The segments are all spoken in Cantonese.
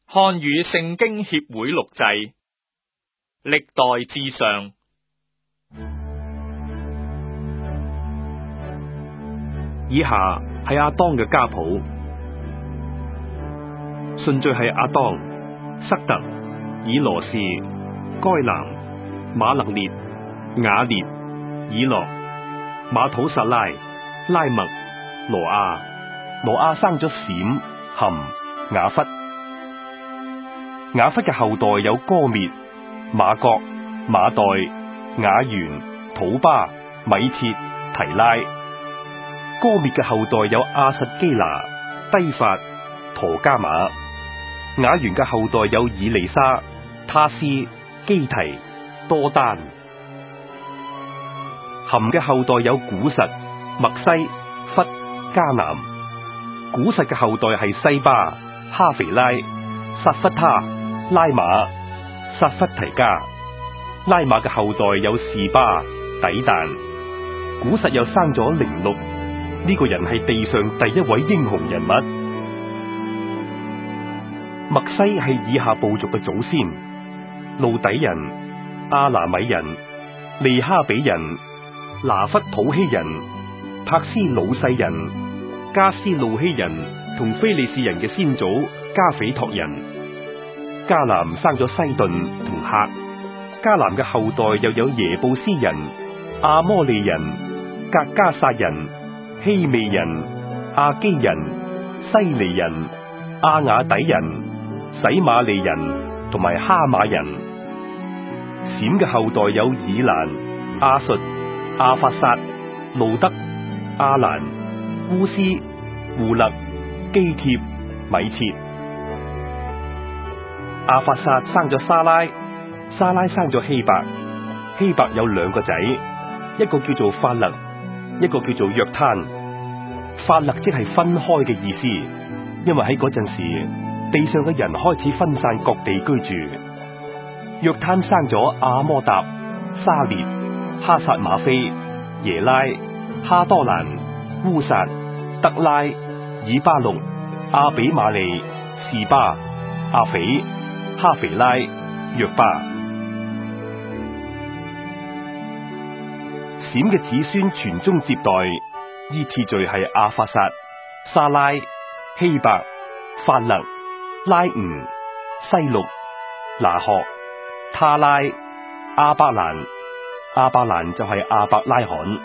漢語聖經協會錄製，歷代志上。 以下係亞當嘅家譜，順序係亞當、塞特、以羅士、該南、馬勒列、雅列、以諾、馬土撒拉、拉麥、羅亞。羅亞生咗閃、含、雅弗。雅弗嘅後代有歌篾、馬各、馬代、雅元、土巴、米設、提拉。歌篾嘅後代有亞實基拿、低法、陀加馬。雅元嘅後代有以利沙、他斯、基提、多丹。含嘅後代有古實、麥西、弗、迦南。古實嘅後代係西巴、哈肥拉、撒弗他、拉馬、撒弗提加。拉馬嘅後代有示巴、底但。古實又生咗寧錄，呢個人係地上第一位英雄人物。麥西係以下部族嘅祖先：路底人、阿拿米人、利哈比人、拿弗土希人、帕斯魯西人、加斯路希人同非利士人嘅先祖加斐托人。迦南生咗西頓同客。迦南嘅後代又有耶布斯人、阿摩利人、格加撒人、希未人、亞基人、西尼人、亞雅底人、洗馬利人同埋哈馬人。閃嘅後代有以蘭、亞述、亞法撒、路德、亞蘭、烏斯、戶勒、基帖、米設。亞法撒生咗沙拉，沙拉生咗希伯。希伯有兩個仔，一個叫做法勒，一個叫做約攤。法勒即係分開嘅意思，因為喺嗰陣時地上嘅人開始分散各地居住。約攤生咗阿摩達、沙列、哈撒馬菲、耶拉、哈多蘭、烏撒、德拉、以巴錄、阿比瑪利、示巴、阿斐、哈肥拉、約巴。閃嘅子孫傳宗接代，依次序係亞法撒、沙拉、希伯、法勒、拉吾、西錄、拿鶴、他拉、亞伯蘭。亞伯蘭就係亞伯拉罕。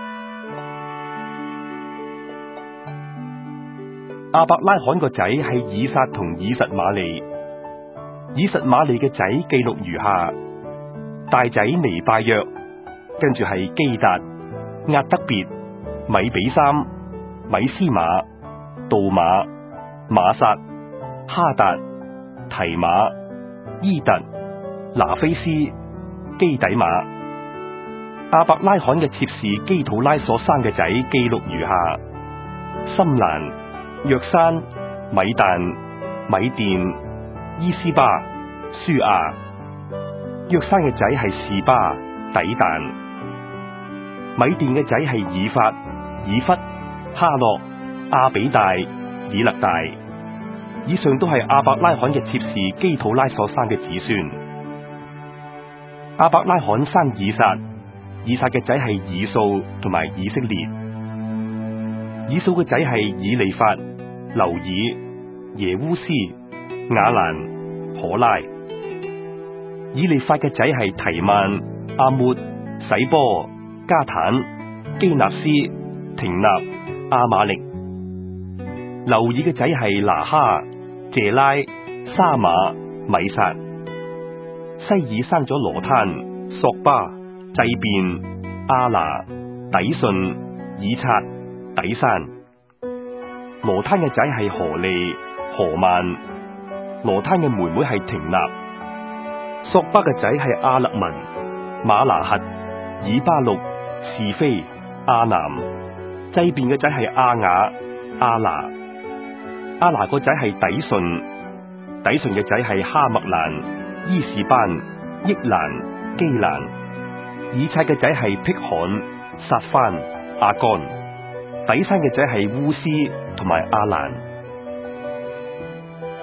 亞伯拉罕個仔係以撒同以實瑪利。以實瑪利嘅仔記錄如下：大仔尼拜約，跟住係基達、押得別、米比三、米斯馬、杜馬、馬撒、哈達、提馬、伊特、拿菲斯、基底馬。亞伯拉罕嘅妾侍基土拉所生嘅仔記錄如下：深蘭、約山、米但、米甸、伊斯巴、舒亞。約山嘅仔係示巴、底但。米甸嘅仔係以法、以弗、哈諾、亞比大、以勒大。以上都係亞伯拉罕嘅妾侍基土拉所生嘅子孫。亞伯拉罕生以撒，以撒嘅仔係以掃同埋以色列。以掃嘅仔係以利法、流爾、耶烏斯、雅蘭、可拉。以利法嘅仔係提曼、阿末、洗波、加坦、基納斯、廷納、亞瑪力。流爾嘅仔係拿哈、謝拉、沙馬、米撒。西爾生咗羅攤、索巴、祭便、阿拿、底順、以察、底山。羅攤嘅仔係何利、何曼。羅攤嘅妹妹係廷納。索巴嘅仔係亞勒文、馬拿轄、以巴錄、是非、亞南。祭便嘅仔係亞雅、亞拿。亞拿個仔係底順。底順嘅仔係哈麥蘭、伊士班、益蘭、基蘭。以察嘅仔係辟罕、撒番、亞干。底山嘅仔係烏斯同埋亞蘭。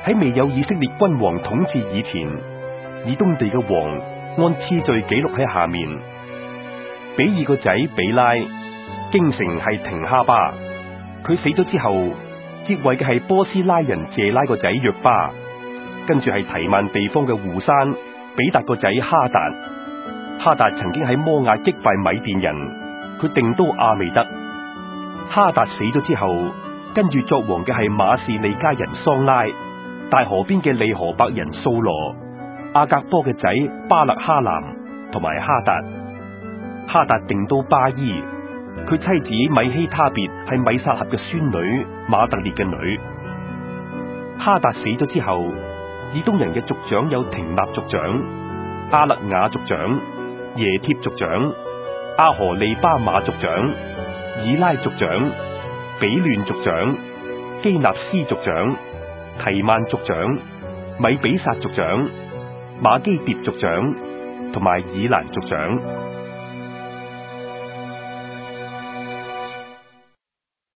喺未有以色列君王統治以前，以東地嘅王按次序記錄喺下面。比爾個仔比拉，京城係廷哈巴，佢死咗之後，接位嘅係波斯拉人謝拉個仔約巴，跟住係提曼地方嘅戶珊比達個仔哈達。哈達曾經喺摩亞擊敗米甸人，佢定都亞未得。哈達死咗之後，跟住作王嘅係馬士利家人桑拉，大河邊嘅利河伯人掃羅，亞格波嘅仔巴勒哈南同埋哈達。哈達定都巴伊，佢妻子米希他別係米撒合嘅孫女馬特列嘅女。哈達死咗之後，以東人嘅族長有廷納族長、阿勒雅族長、耶帖族長、阿荷利巴馬族長、以拉族長、比亂族長、基納斯族長、提曼族長、米比撒族長、馬基迭族長同埋以蘭族長。